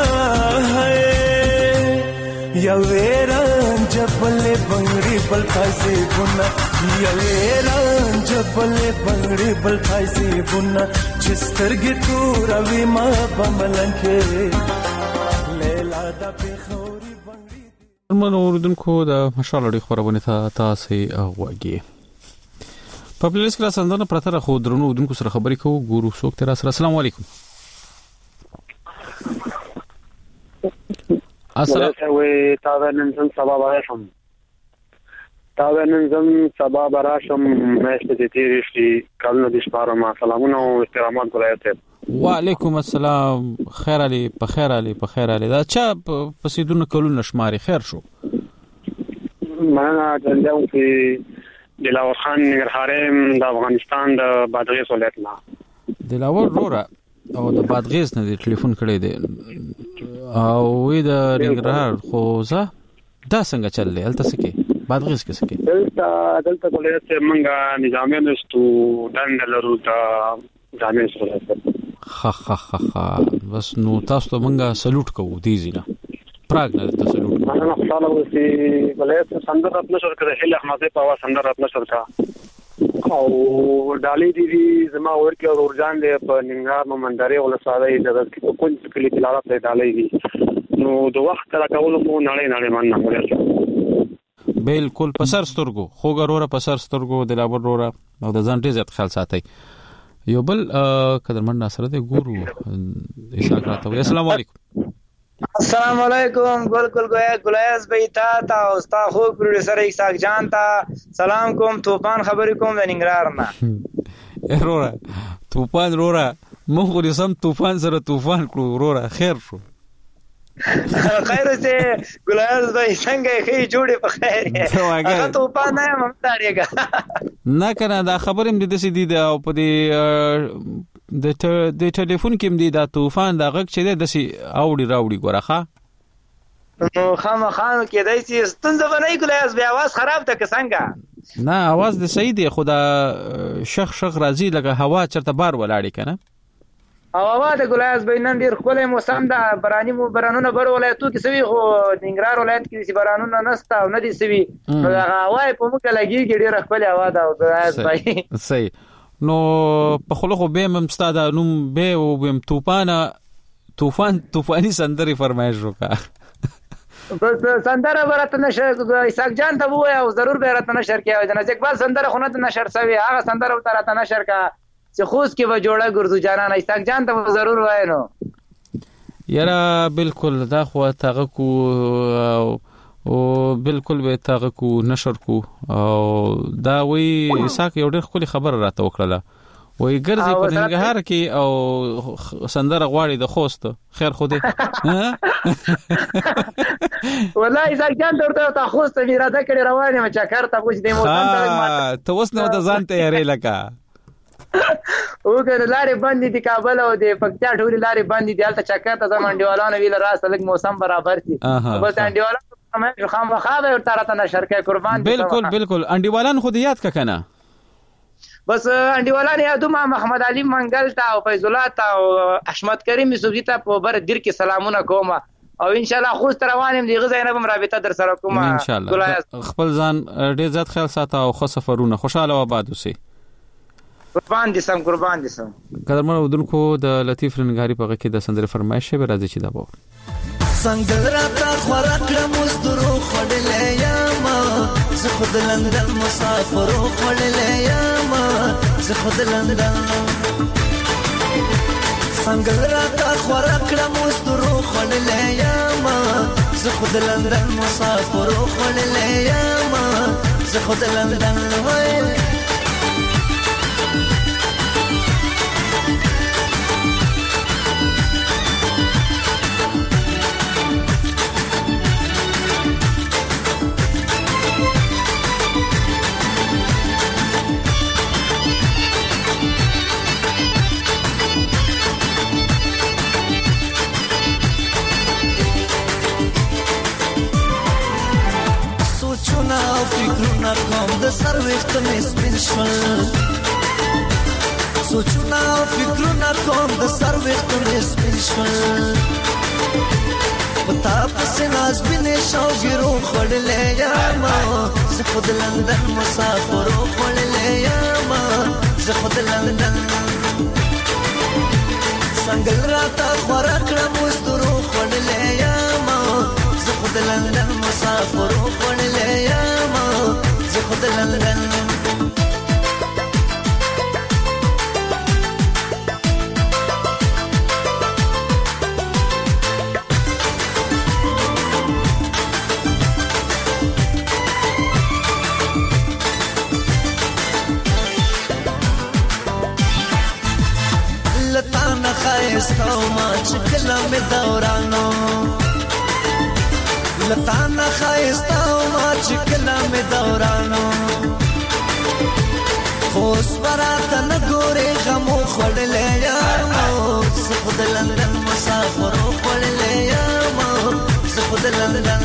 ہے یا ویران جبل بنگڑی بل تھائی بنا یا ویران جبل بنگڑی بل تھائی بنا چسترگی تو روی ما بملن کے لیلا دا پیخوری بنگڑی من اوردونکو د مشال لري خبرونه ته تاسو غوږی په پلیس کې راځندنه پرتره خو درنو اوردونکو سره خبرې کوو ګورو څوک تر سره. السلام علیکم. السلام علیکم. تاسو نن څنګه سبا براشم تاسو نن څنګه سبا براشم مې ستې تیریشي کله د شپاره ما سلامونه او احترامات ګرایته. وعلیکم السلام. خیر علي په خیر علي په خیر علي دا چا پسیدونه کولونه شماري خیر شو. معنا جنجاو کې دلاور خان نګرهارم د افغانستان د بادغیس ولایت نه دلاور رورا او د بادغیس نه د ټلیفون کړی دی او وی د نګرهار خو زه دا څنګه چللی هلته سکه بادغیس کې سکه دلته دلته ولایت منګه نظامیه نشته دند لرو ته ځامن سره خ خ خ خ بس نو تاسو ته منګه سلوټ کوو دی زینا پراګ نه ته سلوټ انا خپل اوسې ولایت سندر رات نشر کړه هله احمد په وا سندر رات نشر کا او ډالې دی دی زما ورکه ورجان دی په ننګار ممندري ولسوالۍ د کوم کلی تلاوه په ډالې دی نو د وخت را کول مو نړۍ نړۍ مان نه بالکل پسر سترګو خوګروره پسر سترګو د لابر روره او د ځان ډیر خیال ساتي یو بل قدرمن ناصر دی ګورو اسحاق راته. السلام علیکم. السلام علیکم. گل گل گویا گلیاس بیتا تا استا خوب پروډوسر اسحاق جان تا سلام کوم توفان خبرې کوم د ننګرهار نه رورا طوفان رورا مخ دې سم طوفان سره طوفان کړو رورا خیر شو خیر سه ګلایز بھائی څنګه خې جوړې په خیر هغه طوفان نه ممتاریګا نه کنه دا خبرې مې د سې دي او په دې د د ټلیفون کې مې دا طوفان دا غږ چې د سې اوړي راوړي ګورخه نو خامخانو کې دای چې ستنده باندې ګلایز بیا आवाज خراب ده که څنګه نه आवाज د صحیح دی خدا شخ شخ راځي لکه هوا چرته بار ولاړی کنه او هوا د ګلایز بینن ډیر خپل موسم ده برانی مو برانونه بر ولایتو کې سوي خو ننګرهار ولایت کې سي برانونه نستا او نه دي سوي نو هغه هوا په موږ لګيږي ډیر خپل هوا ده ګلایز بای صحیح نو په خلکو خو به مستاده نو به او بم طوفان طوفان طوفاني سندري فرمایش وکړه بس سندره ورته نشر اسحاق جان ته وای او ضرور به راته نشر کیږي جنازه اقبال سندره خو نه نشر سوي هغه سندره ورته نشر کا چې خوش کې و جوړه ګردو جانان اسحاق جان ته ضرور وای نو یاره بالکل دا خو تاغه کو او بالکل به تاغه کو نشر کو او دا وی اسحاق یو ډېر خولي خبر راته وکړه وای ګرځي په ننګرهار کې او سندره غواړي د خوست خیر خو دې والله اسحاق جان درته ته خوست اراده کړې روانه مچا کارته پوښ دې مو ځان ته اوس نو ته ځان تیارې لکه وګوره لارې باندې د کابل او د پکتیا ټولې لارې باندې د الته چکر ته زمانډیوالانو ویل راسه لګ موسم برابر شي بس انډیوالانو مې خامخا به ورته راته نشر کې قربان بالکل بالکل انډیوالان خو دې یاد کا کنه بس انډیوالان یادوم محمد علي منګل ته او فیض الله ته او احمد کریم یوسفی ته په بر دیر کې سلامونه کوم او ان شاء الله خو ستر روانم دی غزا نه بم رابطه در سره کوم ان شاء الله خپل ځان ډیر زیات خیال ساته او خو سفرونه خوشاله و آباد اوسئ قربان دي سم قربان دي سم قدرمن ودونکو د لطیف رنګاری په کې د سندره فرمایش به راځي چې دا وو څنګه راته خوراکړه مزدورو خړلې یم زه خود لندن مسافر خړلې یم زه خود لندن څنګه راته خوراکړه مزدورو خړلې یم زه خود لندن مسافر خړلې یم زه خود لندن وای فکرونه کوم د سر وخت مې سپین شول سوچونه فکرونه کوم د سر وخت مې سپین شول پتا پس ناز بنې شوګرو خړلې یم زه خود لندن مسافر خړلې یم زه خود لندن څنګه راته خوراکړه مزدورو خړلې یم زه خود لندن مسافر خړلې یم زه خود لندن لتانا خایستاو ما چکلا می دورانو لتانا خایستاو ما چکلا می دورانو خوش براتا نگوری غمو خوڑلے یامو زخود لندن مسافرو خوڑلے یامو زخود لندن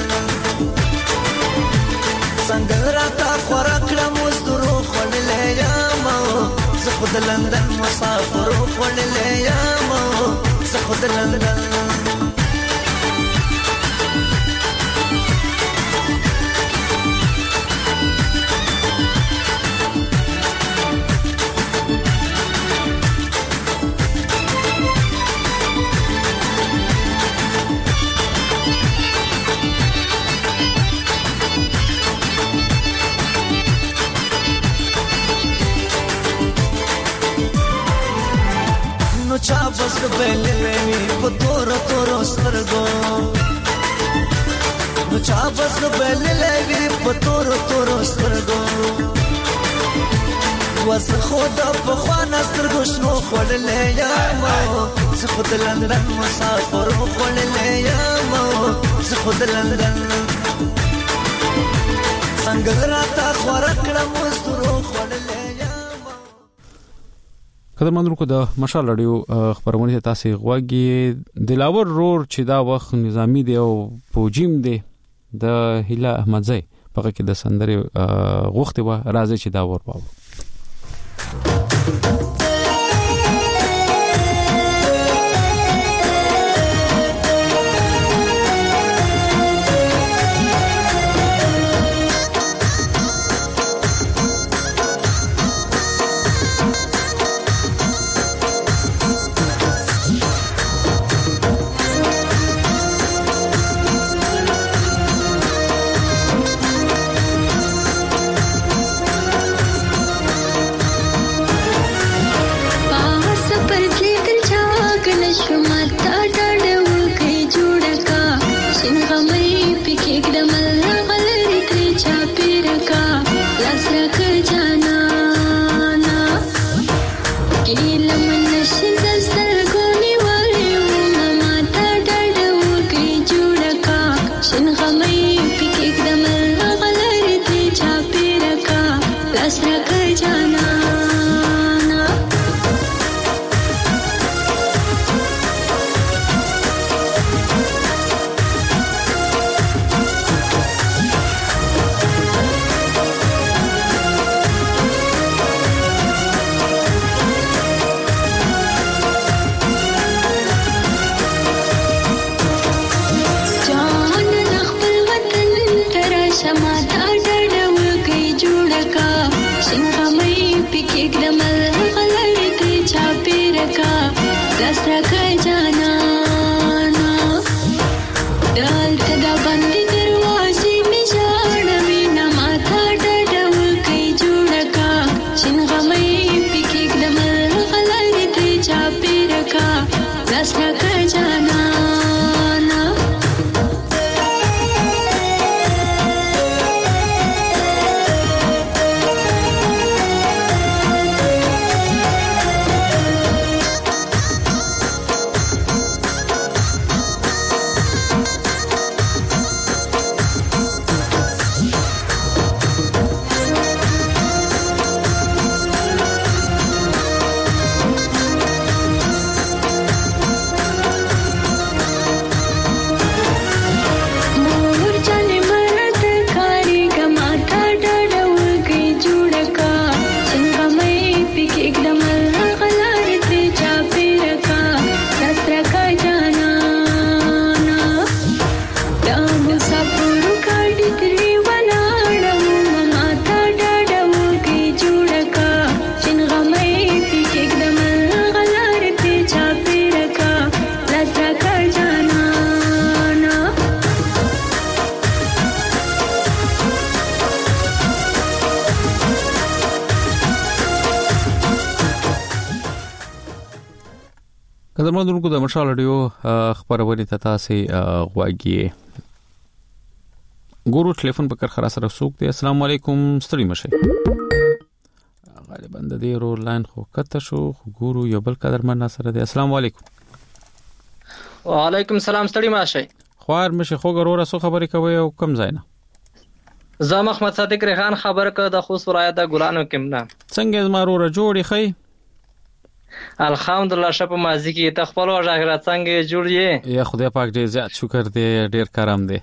سنگل راتا خوراکڑا مزدورو خوڑلے یامو زخود لندن مسافرو خوڑلے یامو زخود لندن چا بس بلې وی په تور تور سترګو نو چا بس بلې وی په تور تور سترګو وس خود په خوانه سترګو شنو خړلې یم زه خود لندن مسافر خړلې یم زه خود لندن څنګه راته خورکړه مسترو خړلې یم. کله مندرو کو د مشال رادیو خبرونه تاسو غواګي دلاور رور چې دا وخت نظامی دی او پوجیم دی د هیله احمدزی په کې د سندري غوښته و راځي چې دا ور پاو. قدرمن دونکو د مشال رادیو خبرونه ته تاسو غواګي ګورو ټلیفون په کار خلاص رسوک دی. السلام علیکم ستړي مشه غالبا د دې رو لاین خو کته شو ګورو یو بل قدرمن سره دی. السلام علیکم. وعلیکم السلام ستړي مشه خوار مشه خو ګورو رسو خبرې کوي او کم ځای نه زه محمد صادق ریحان خبر ک د خوست ولایت د ګلانو کمنا څنګه زما رو جوړی خی الحمدلله شپه مازی کې ته خپل وجه څنګه جوړ یې یا خدای پاک دې زیات شکر دې ډیر کرم دې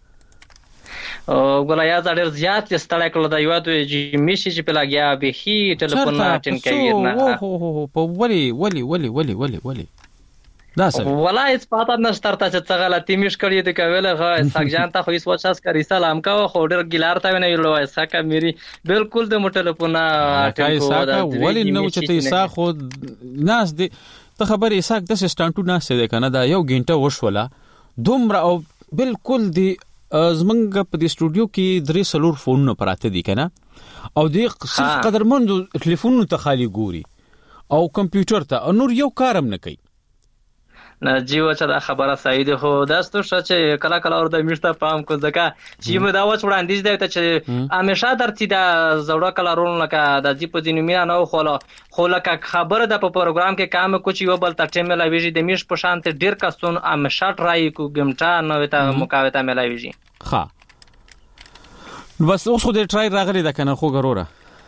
او ګلیا ډیر زیات ستړی کړل دا یو د میشي چې په لاګیا به هی ټلیفون اټین کوي نه او هو په ولی ولی ولی ولی ولی ولی دا څه ولای سپاته نشترته چې څنګه غلطی میش کړی د کوله غا ساګجان ته خو هیڅ وچاس کوي سلام کا خو ډیر ګلار ته نه یلو اسکا میری بالکل د ټلیفون اټین کو ولی نو چې ته سا خو ناس دې ته خبرې ساک د سټانټو ناس دې کنه دا یو غنټه وشوله دومره او بالکل دی زمنګ په دې سټوډیو کې درې سلور فون پراته دي کنه او دې صرف قدرمند ټلیفون ته خالی ګوري او کمپیوټر ته نور یو کارم نه کوي نه جیو چې دا خبره صحیح ده خو دا ستوشه چې کله کله ور د میشته پام کو ځکه چې مې دا وڅ وړاندیز دی چې همیشه درتي دا زوړه کله رول لکه د جی په دینو مینا نو خو خو لکه خبره د په پروګرام کې کام کوچ یو بل ته ملاویږي د میش په شانت ډیر کسون همیشه ټرای کو ګمټا نو ته مقاومت ملاویږي ها بس اوس خو دې ټرای راغلی دا کنه خو ګروره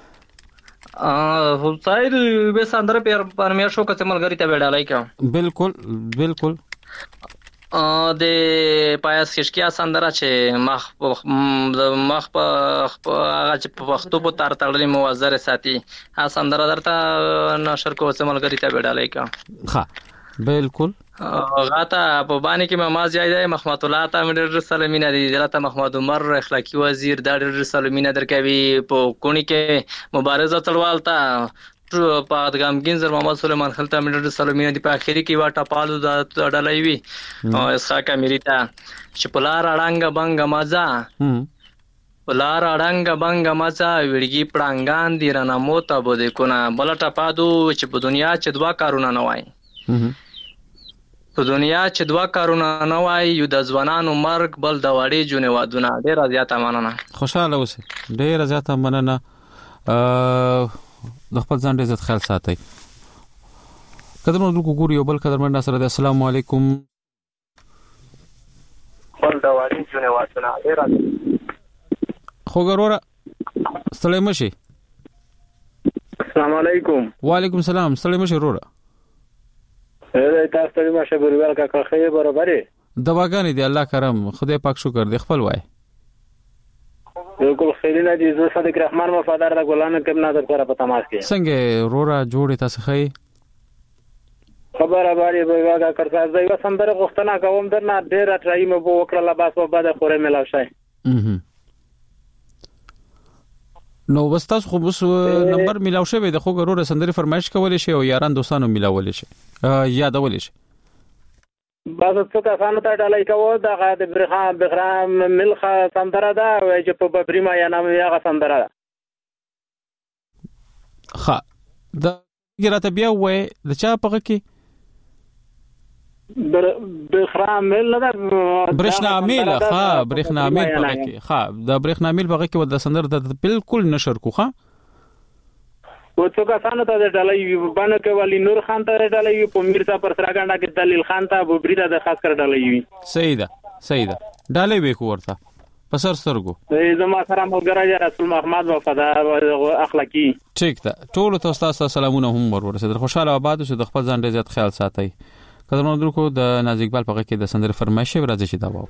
ا صاحب به سندره پر پرمیر شو کته ملګری ته وډالای کا بالکل بالکل ا د پایس خشکیا سندره چې مخ مخ په هغه چې په وختو په تار تړلې موازره ساتي ا سندره درته نشر کو څه ملګری ته وډالای کا ها بالکل غاتا په باندې کې مماز یای محمد الله ته مډر سلامینه دي دلته محمد عمر اخلاقی وزیر د ډر سلامینه درکوي په کونی کې مبارزه تلوال ته په ادغامګین زر محمد سليمان خلته مډر سلامینه دي په اخیری کې واټه پالو د ډلای وی او اسحاق امیریتا چې پلار اړنګ بنګ مازا پلار اړنګ بنګ مازا ویړګي پړنګان دي رانه موته بده کونه بلټه پادو چې په دنیا چې دوا کارونه نه وای په دنیا چې دوا کارونه نه وای یو د ځوانانو مرګ بل د وړي جونې وادونه ډیر زیاته مننه خوشاله اوسه ډیر زیاته مننه د خپل ځان ډیر خیال ساتي قدرمن کو ګوري یو بل قدرمن سره السلام علیکم بل د وړي جونې وادونه ډیر خو ګروره سلام شي السلام علیکم وعلیکم السلام سلام شي وروره اې تاسو ته مشه ګورول کا خیر برابرې دواګانې دی الله کرم خدای پاک شکر دی خپل وای بالکل خیرینه دي زه صادق رحمان وفادار د ګلانو کوم نه در سره په تماس کې څنګه رورا جوړې تاسو خې خبره باندې به واګه کړه زه یو سندره غوښتنه کوم درنه ډیر ټرای مې بو وکړه لا بس په بعد خوره ملاو شي نو واستاس خو بس نمبر ملاو شوی د خو ګرور سندري فرمایش کولې شي او یاران دوستانو ملاول شي یادول شي بس څه کسانو ته ډالای کوو دا د برخام بغرام ملخه سندره دا چې په ببریما یا نام یا سندره ها دا ګراته بیا وې د چا پغه کې بخرام مل نه برښنا میل ها برښنا میل پغه کې ها د برښنا میل پغه کې د سندر د بالکل نشر کو ها و څو کسانو ته ډالای باندې کې والی نور خان ته ډالای په میرزا پر سراګاندا کې دلیل خان ته بوبری د خاص کر ډالای صحیح ده صحیح ده ډالای به کو ورته پسر سترګو زما سره ملګری رسول محمد وفادار اخلاقی ټیک ده ټول تاسو سلامونه هم ورسره خوشاله آباد اوسئ د خپل ځان ډیر زیات خیال ساتئ قدرمن درکو د نازک بال پغه کې د سندر فرمایش راځي چې دا وو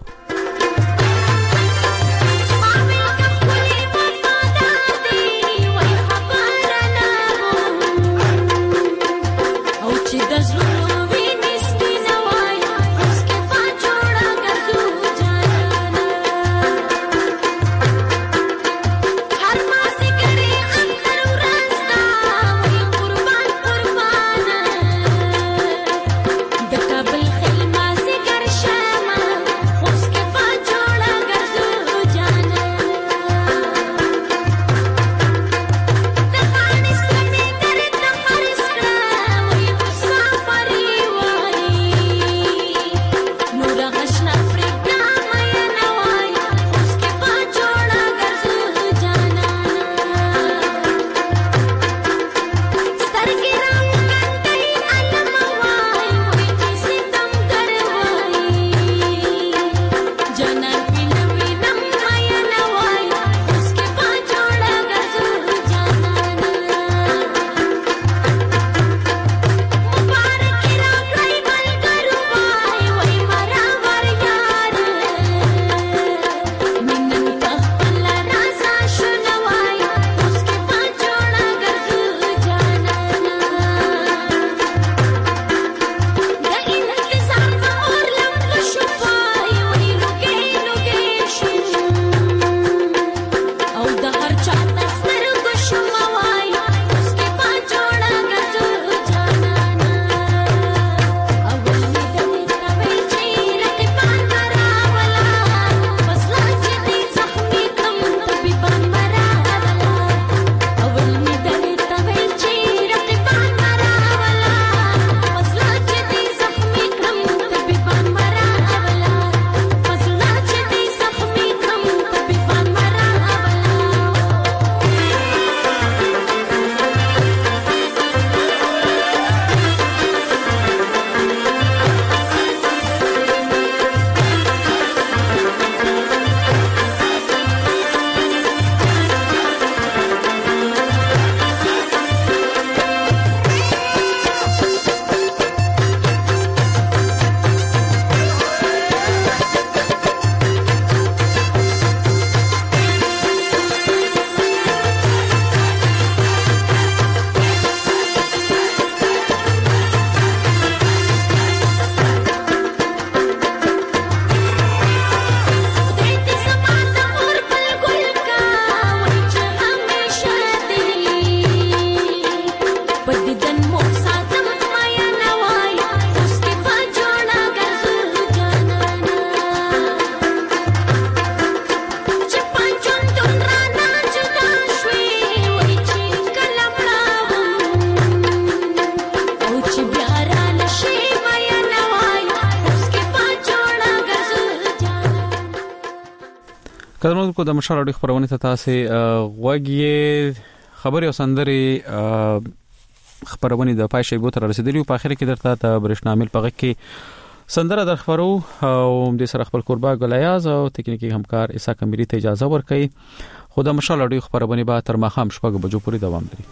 د کابل خلما سي ګر شمه اوس کې کله کو د مشال اړیخ پرونی ته تاسو غوږی خبري او سندري خبرونه د پای شی بو تر رسیدلی په اخر کې درته ته برښنامل پغه کې سندره در خبرو او د سره خپل قربا ګلیاز او تکنیکی همکار عیسی کمیری ته اجازه ورکړي. خدا مشال اړیخ خبرونه به تر ماخام شپږ بجو پورې دوام لري.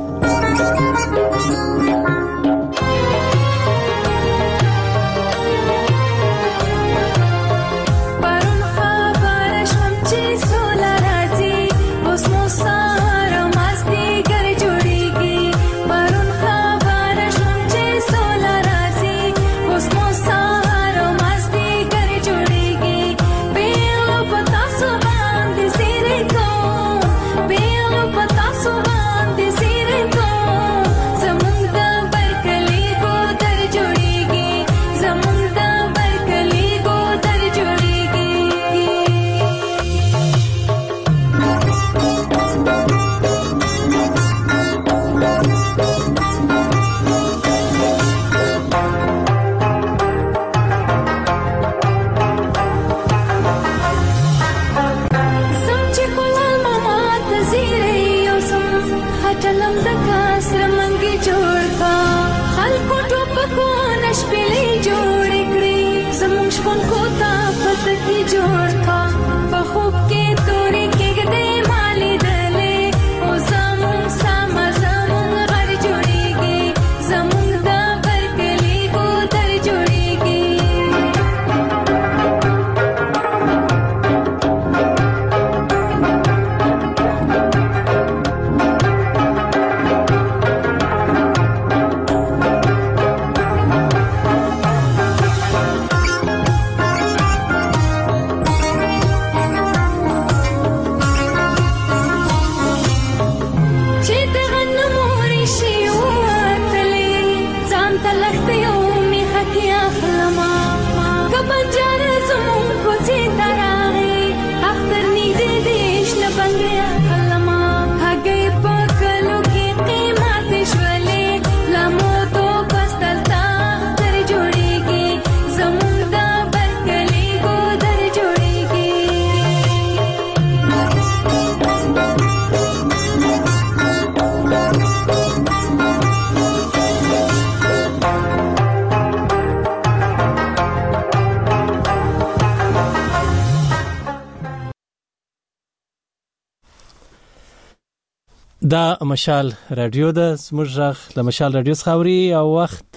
دا مشال رادیو د سمجغ د مشال رادیو خاوري او وخت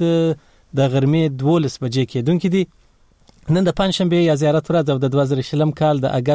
د غرمې دولس بجې کې دونکې دي. نن د پنځشنبه یا زیارت ورځ او د دوه زره شلم کال د اگست